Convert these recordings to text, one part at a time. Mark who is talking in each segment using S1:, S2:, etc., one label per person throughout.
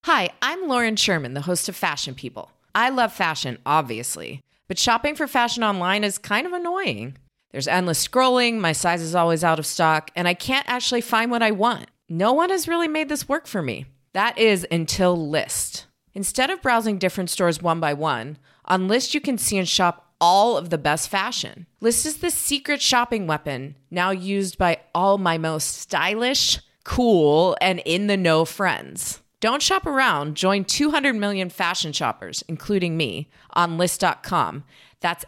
S1: Hi, I'm Lauren Sherman, the host of Fashion People. I love fashion, obviously, but shopping for fashion online is kind of annoying. There's endless scrolling, my size is always out of stock, and I can't actually find what I want. No one has really made this work for me. That is until Lyst. Instead of browsing different stores one by one, on Lyst you can see and shop all of the best fashion. Lyst is the secret shopping weapon, now used by all my most stylish, cool, and in-the-know friends. Don't shop around. Join 200 million fashion shoppers, including me, on Lyst.com. That's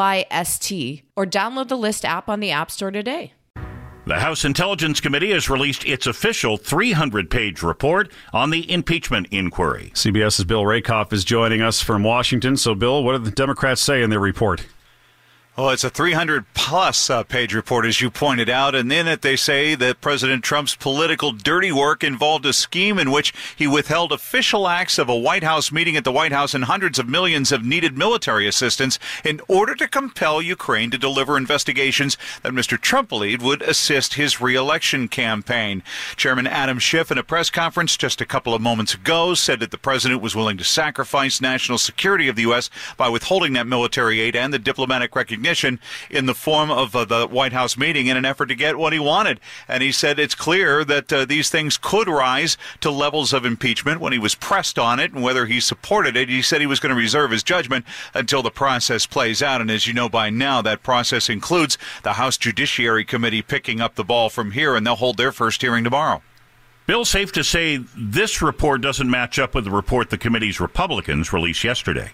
S1: Lyst, or download the Lyst app on the App Store today.
S2: The House Intelligence Committee has released its official 300-page report on the impeachment inquiry.
S3: CBS's Bill Rakoff is joining us from Washington. So, Bill, what did the Democrats say in their report?
S4: Well, it's a 300-plus page report, as you pointed out, and in it they say that President Trump's political dirty work involved a scheme in which he withheld official acts of a White House meeting at the White House and hundreds of millions of needed military assistance in order to compel Ukraine to deliver investigations that Mr. Trump believed would assist his re-election campaign. Chairman Adam Schiff, in a press conference just a couple of moments ago, said that the president was willing to sacrifice national security of the U.S. by withholding that military aid and the diplomatic recognition in the form of the White House meeting in an effort to get what he wanted. And he said it's clear that these things could rise to levels of impeachment. When he was pressed on it and whether he supported it, he said he was going to reserve his judgment until the process plays out. And as you know by now, that process includes the House Judiciary Committee picking up the ball from here, and they'll hold their first hearing tomorrow.
S2: Bill, safe to say this report doesn't match up with the report the committee's Republicans released yesterday.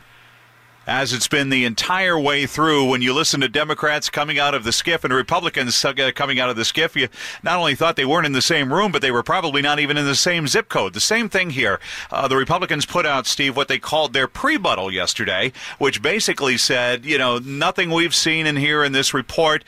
S4: As it's been the entire way through, when you listen to Democrats coming out of the skiff and Republicans coming out of the skiff, you not only thought they weren't in the same room, but they were probably not even in the same zip code. The same thing here. The Republicans put out, Steve, what they called their pre-buttal yesterday, which basically said, nothing we've seen in here in this report,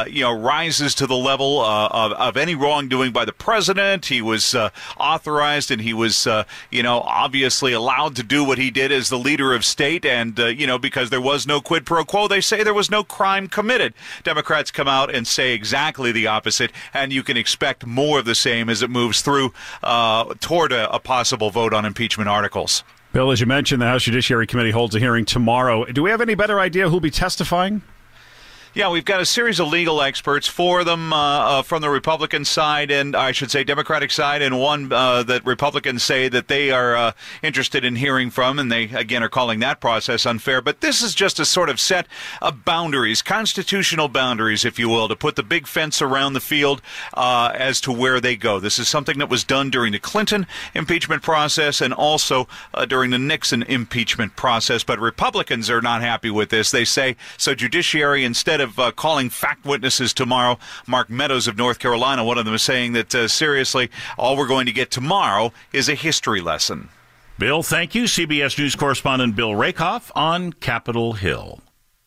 S4: rises to the level of any wrongdoing by the president. He was authorized and he was, obviously allowed to do what he did as the leader of state, and because there was no quid pro quo, they say there was no crime committed. Democrats come out and say exactly the opposite, and you can expect more of the same as it moves through toward a possible vote on impeachment articles.
S3: Bill, as you mentioned, the House Judiciary Committee holds a hearing tomorrow. Do we have any better idea who'll be testifying?
S4: Yeah, we've got a series of legal experts, four of them from the Republican side, and I should say Democratic side, and one that Republicans say that they are interested in hearing from, and they, again, are calling that process unfair. But this is just a sort of set of boundaries, constitutional boundaries, if you will, to put the big fence around the field as to where they go. This is something that was done during the Clinton impeachment process and also during the Nixon impeachment process. But Republicans are not happy with this. They say, so Judiciary, instead of calling fact witnesses tomorrow. Mark Meadows of North Carolina, one of them, is saying that, seriously, all we're going to get tomorrow is a history lesson.
S2: Bill, thank you. CBS News correspondent Bill Rakoff on Capitol Hill.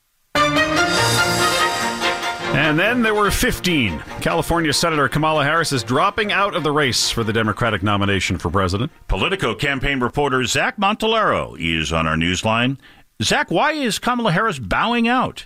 S3: And then there were 15. California Senator Kamala Harris is dropping out of the race for the Democratic nomination for president.
S2: Politico campaign reporter Zach Montalero is on our newsline. Zach, why is Kamala Harris bowing out?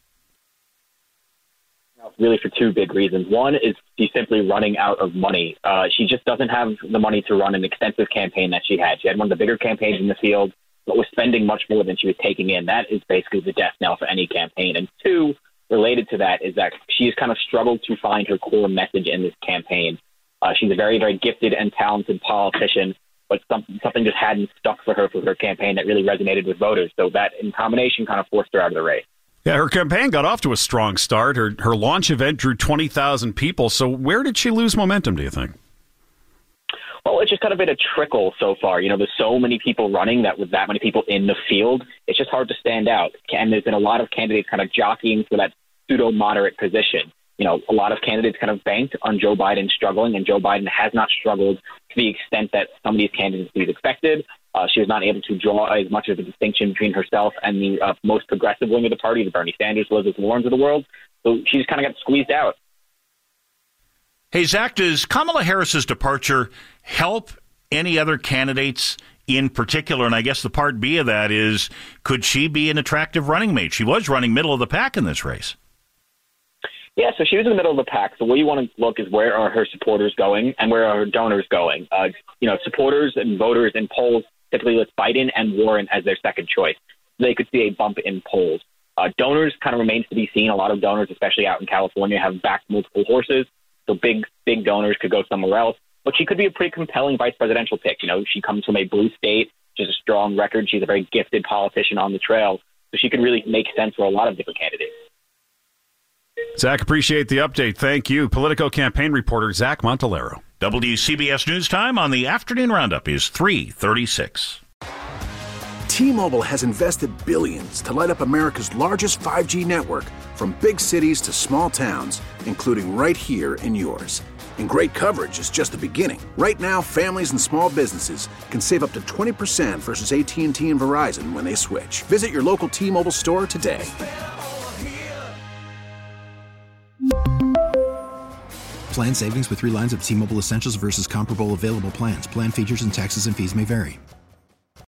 S5: Really for two big reasons. One is she's simply running out of money. She just doesn't have the money to run an extensive campaign that she had. She had one of the bigger campaigns in the field, but was spending much more than she was taking in. That is basically the death knell for any campaign. And two, related to that, is that she's kind of struggled to find her core message in this campaign. She's a very, very gifted and talented politician, but something just hadn't stuck for her campaign that really resonated with voters. So that in combination kind of forced her out of the race.
S3: Yeah, her campaign got off to a strong start. Her launch event drew 20,000 people. So where did she lose momentum, do you think?
S5: Well, it's just kind of been a trickle so far. There's so many people running that with that many people in the field, it's just hard to stand out. And there's been a lot of candidates kind of jockeying for that pseudo-moderate position. A lot of candidates kind of banked on Joe Biden struggling, and Joe Biden has not struggled to the extent that some of these candidates expected. She was not able to draw as much of a distinction between herself and the most progressive wing of the party, the Bernie Sanders, Elizabeth Warrens of the world. So she just kind of got squeezed out.
S2: Hey, Zach, does Kamala Harris's departure help any other candidates in particular? And I guess the part B of that is, could she be an attractive running mate? She was running middle of the pack in this race.
S5: Yeah, so she was in the middle of the pack. So where you want to look is where are her supporters going and where are her donors going. Supporters and voters in polls typically list Biden and Warren as their second choice. They could see a bump in polls. Donors kind of remains to be seen. A lot of donors, especially out in California, have backed multiple horses. So big donors could go somewhere else. But she could be a pretty compelling vice presidential pick. She comes from a blue state, which is a strong record. She's a very gifted politician on the trail. So she could really make sense for a lot of different candidates.
S3: Zach, appreciate the update. Thank you. Politico campaign reporter Zach Montalero.
S2: WCBS News Time on the afternoon roundup is 3:36.
S6: T-Mobile has invested billions to light up America's largest 5G network, from big cities to small towns, including right here in yours. And great coverage is just the beginning. Right now, families and small businesses can save up to 20% versus AT&T and Verizon when they switch. Visit your local T-Mobile store today.
S7: Plan savings with 3 lines of T-Mobile Essentials versus comparable available plans. Plan features and taxes and fees may vary.